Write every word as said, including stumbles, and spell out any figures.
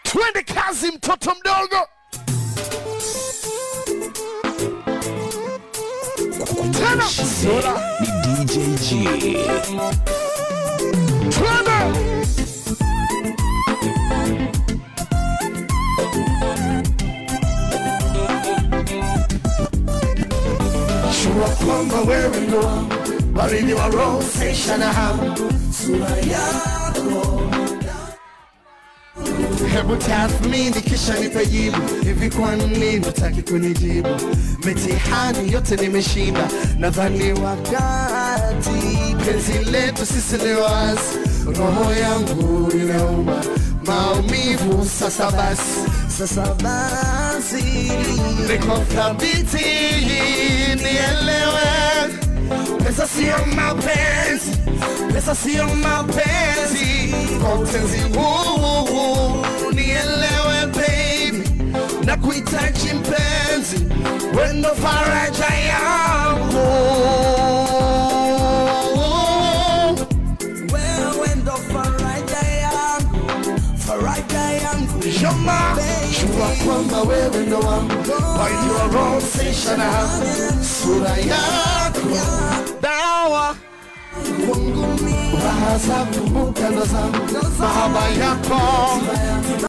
Twende kazi mtoto mdogo. Tena Sola ni D J G. Twende. Shua kwamba wewe ndo baridi wa roho sesha na hamu sura yako. Hebu tathmini kisha nipe jibu. Hivi kwa nini hutaki kunijibu? Mitihani yote nimeshinda. Nadhani wakati penzi letu sisi ni wazi. Roho yangu inauma maumivu. Sasa basi, sasa basi niko thabiti, nielewe. Pesa sio mapenzi, pesa sio mapenzi. Kwa utenzi huu nielewe baby, na kuhitaji mpenzi, wendo faraja yangu. Wewe ndo faraja yangu, faraja yangu. Joma, jua kwamba wewe ndo wangu, waidi wa roho sesha na hamu sura yako. Dawa raha zangu, mukanda zangu, mahaba yako.